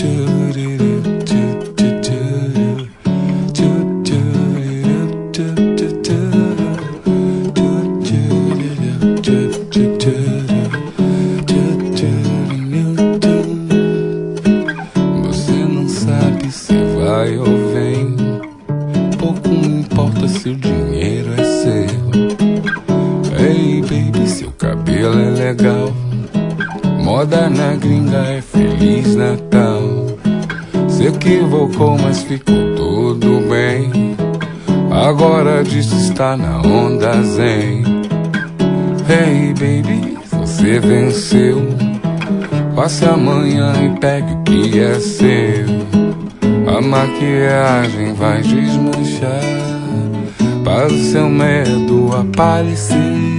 Você não sabe se vai ou vem, pouco me importa se o dinheiro é seu. Ei, baby, seu cabelo é legal, moda na gringa é Feliz Natal. Se equivocou, mas ficou tudo bem. Agora diz que está na onda zen. Hey, baby, você venceu. Passe amanhã e pegue o que é seu. A maquiagem vai desmanchar para o seu medo aparecer.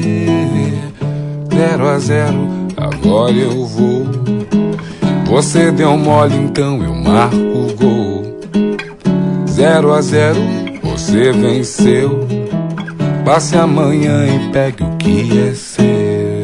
0 a 0, agora eu vou. Você deu mole, então eu marco o gol. 0 a 0, você venceu. Passe amanhã e pegue o que é seu.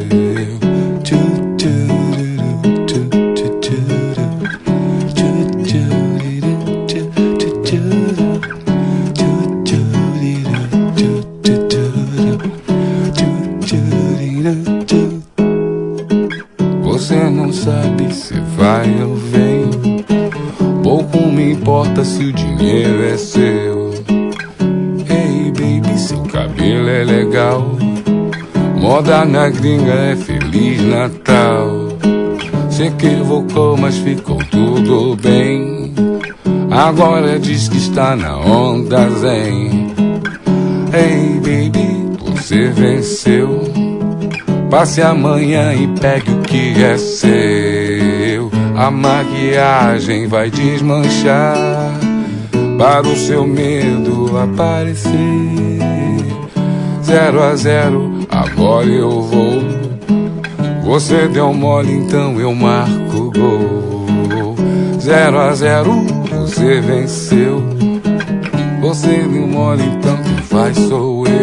Você não sabe se vai ou vem, pouco me importa se o dinheiro é seu. Hey, baby, seu cabelo é legal, moda na gringa é Feliz Natal. Se equivocou, mas ficou tudo bem. Agora diz que está na onda zen. Hey, baby, você venceu. Passe amanhã e pegue o que é seu. A maquiagem vai desmanchar para o seu medo aparecer. 0 a 0, agora eu vou. Você deu mole, então eu marco o gol. 0 a 0, você venceu. Você deu mole, então quem faz sou eu.